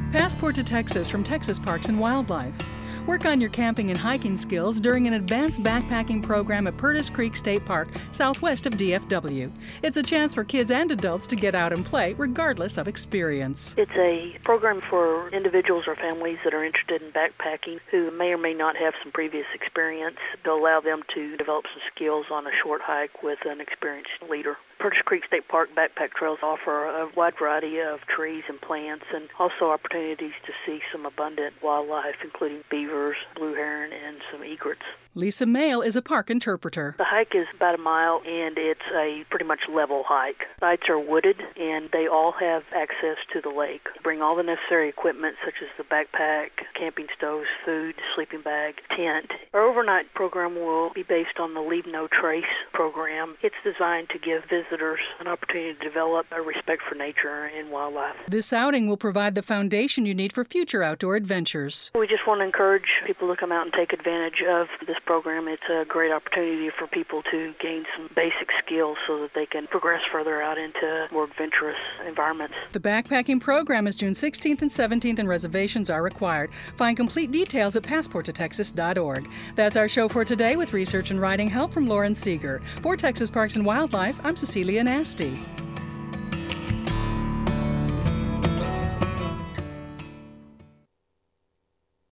Passport to Texas from Texas Parks and Wildlife. Work on your camping and hiking skills during an advanced backpacking program at Purtis Creek State Park, southwest of DFW. It's a chance for kids and adults to get out and play, regardless of experience. It's a program for individuals or families that are interested in backpacking who may or may not have some previous experience. They'll allow them to develop some skills on a short hike with an experienced leader. Purtis Creek State Park backpack trails offer a wide variety of trees and plants and also opportunities to see some abundant wildlife, including beavers, blue heron, and some egrets. Lisa Mail is a park interpreter. The hike is about a mile, and it's a pretty much level hike. Sites are wooded, and they all have access to the lake. Bring all the necessary equipment, such as the backpack, camping stoves, food, sleeping bag, tent. Our overnight program will be based on the Leave No Trace program. It's designed to give visitors an opportunity to develop a respect for nature and wildlife. This outing will provide the foundation you need for future outdoor adventures. We just want to encourage people to come out and take advantage of this program. It's a great opportunity for people to gain some basic skills so that they can progress further out into more adventurous environments. The backpacking program is June 16th and 17th, and reservations are required. Find complete details at passporttotexas.org. That's our show for today, with research and writing help from Lauren Seeger. For Texas Parks and Wildlife, I'm Cecilia Nasty.